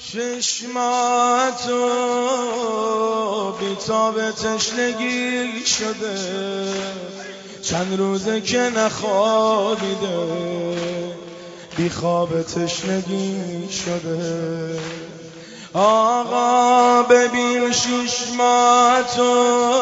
چشماتو بیتاب تشنگی شده، چند روزه که نخوابیده، بی خواب تشنگی شده. آقا ببین چشماتو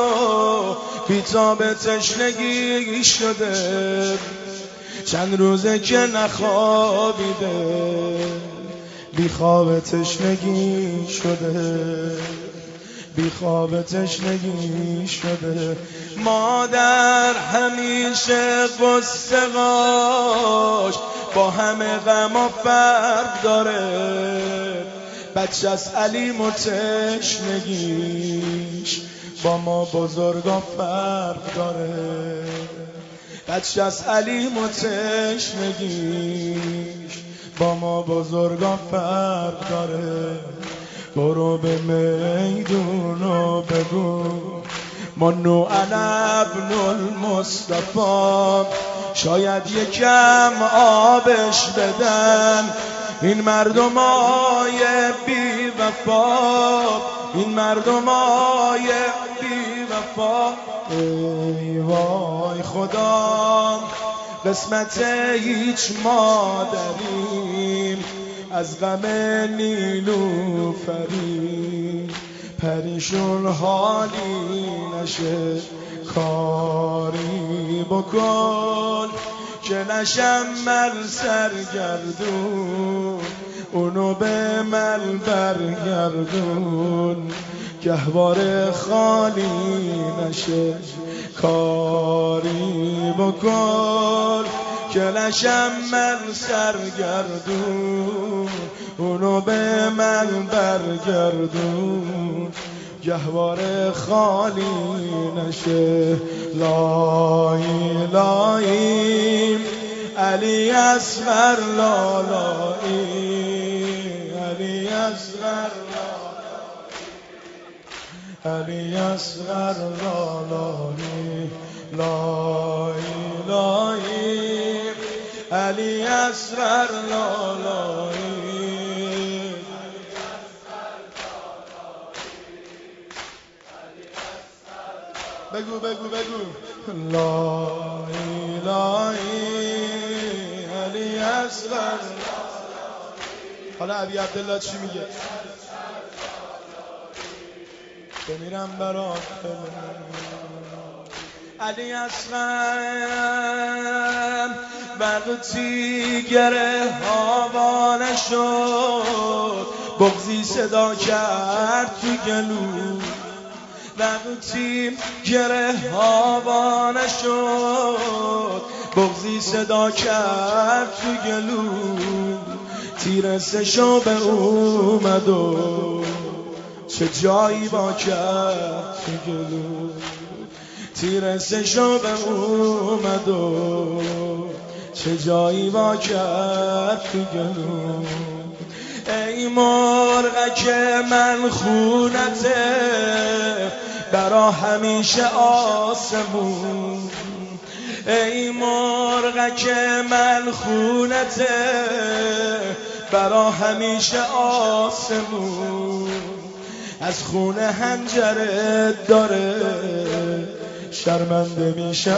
بیتاب تشنگی شده، چند روزه که نخوابیده، بی خواب تشنگی شده، بی خواب تشنگی شده. مادر همیشه قصه‌هاش با همه غم فرق داره، بچه از علیم و تشنگیش با ما بزرگا فرق داره، بچه از علیم و تشنگیش با ما بزرگا فرق داره. برو به میدون و بگو منو انا ابن المصطفی، شاید یکم آبش بدن این مردمای بی وفا، این مردمای بی وفا. ای وای خدا قسمت هیچ مادریم از غم نیلوفری، پریشون حالی نشه، کاری بکن که نشم من سرگردون، اونو به من برگردون، گهواره خالی نشه، کاری بکن که نشم من سرگردون، اونو به من برگردون، گهواره خالی نشه. لا اله علی اصغر، لا اله علی اصغر، علی اصغر، لا اله علی اصغر، لا اله. بگو بگو بگو لا اله علی اصغر. حالا علی عبدالله چی میگه؟ بمیرم برات علی اصغر. وقتی گره هوا نشد بغضی صدا کرد تو گلو، وقتی گره هوا نشد بغضی صدا کرد تو گلو، تیر سشو به اومد و چه جایی با کرد تو گلو، تیر سشو به اومد و چه جایی با کرد تو گلو. ای مرغک من خونته برا همیشه آسمون، ای مرغک من خونته برا همیشه آسمون، از خونه هنجره داره شرمنده میشه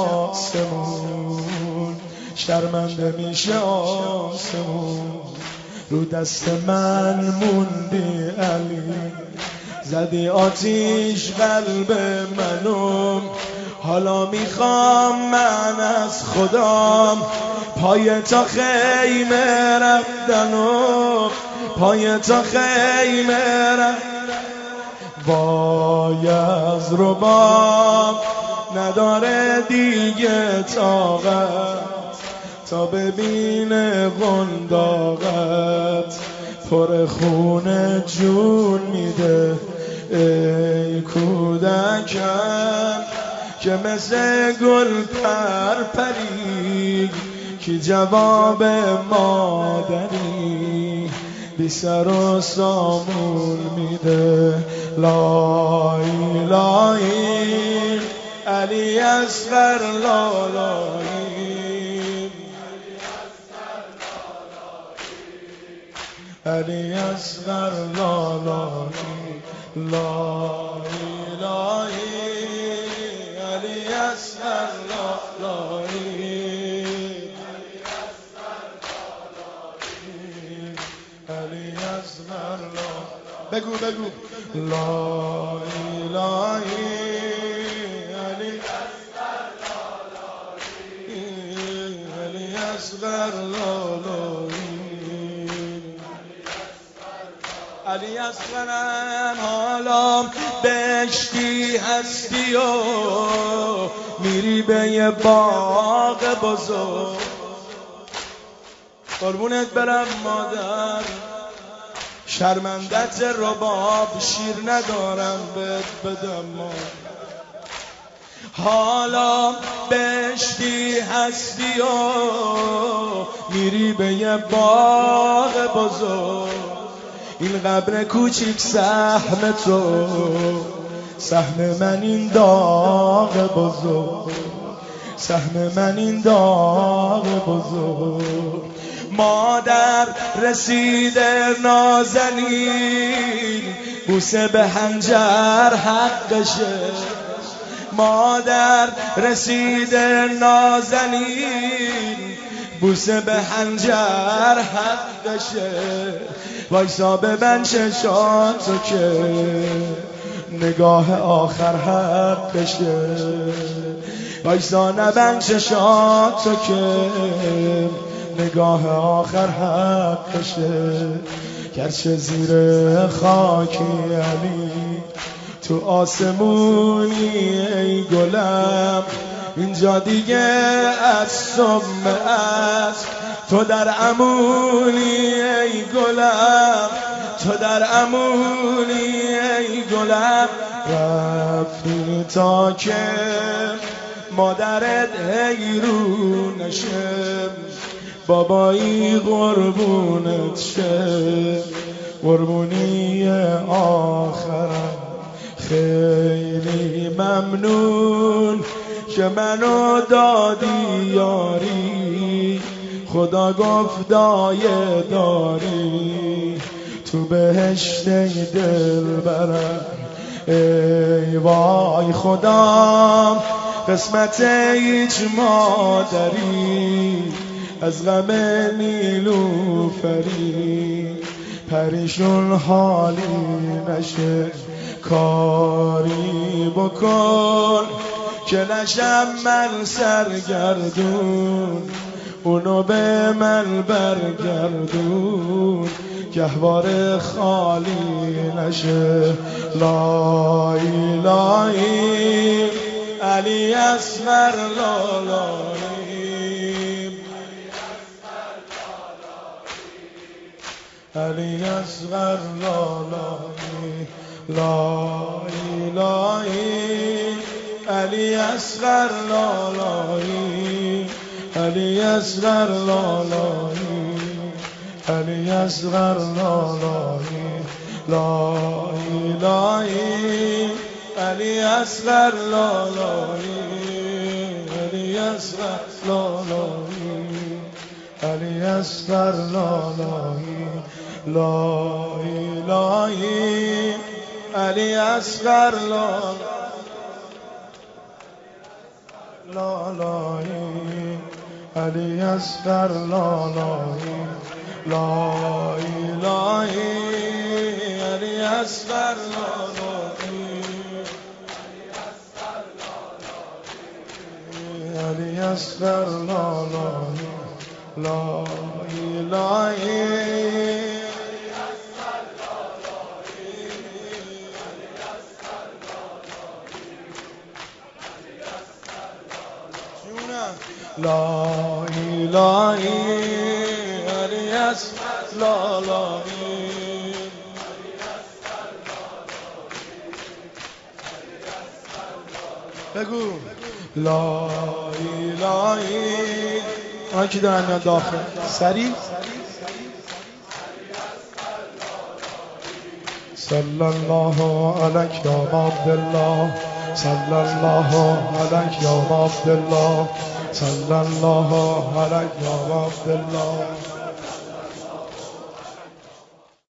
آسمون، شرمنده میشه آسمون. رو دست من موندی علی، زدی آتیش قلب منو، حالا میخوام من از خدام پای تا خیمه رفتن و پای تا خیمه رفتن. وای از رباب نداره دیگه طاقت تا ببینه قنداقت پر خونه جون میده. ای کودکم که مثل گل پرپری، کی جواب مادری بی سر و سامون میده. لا اله علی اصغر، لا اله علی اصغر لالایی لالایی علی اصغر لالایی علی اصغر بگو لا الهی علی اصغر لالایی علی اصغرم حالا بهشتی هستی و میری به یه باغ بزرگ قربونت برم مادر شرمندت رباب شیر ندارم بهت بدم مادر حالا بهشتی هستی و میری به یه باغ بزرگ این قبر کوچیک سهم تو سهم من این داغ بزرگ سهم من این داغ بزرگ مادر رسیده نازنین بوسه به حنجر حقشه مادر رسیده نازنین بوسه به حنجر حقشه وایسا ببند چشاتو که نگاه آخر حقشه وایسا نبند چشاتو که نگاه آخر حقشه گرچه زیر خاکی علی تو آسمونی ای گلم اینجا دیگه از سم است تو در امونی ای گلم تو در امونی ای گلم رفتی تا که مادرت حیرون نشه بابایی قربونت شه قربونی آخرم خیلی ممنون که منو دادی یاری خدا گفت دایه داری تو بهشت دل برم ای وای خدا قسمت هیچ مادری از غم نیلوفری پریشون حالی نشه کاری بکن که نشم من سرگردون اونو به من برگردون گهواره خالی نشه لا الهی علی اصغر لالایی علی اصغر لالایی لا الهی علی اصغر لالایی علی اصغر لالایی علی اصغر لالایی لا الهی علی اصغر لالایی علی اصغر لالایی علی اصغر لالایی لا الهی علی اصغر لالایی علی اصغر لالایی لا الهی علی اصغر لالایی علی اصغر لالایی لا الهی لا الهی علی اصغر لالایی بگو لا الهی آن کی دارن میاد داخل سریع صلی الله علیک یا عبدالله صلی الله علیک یا عبدالله صلی الله علیک یا عبدالله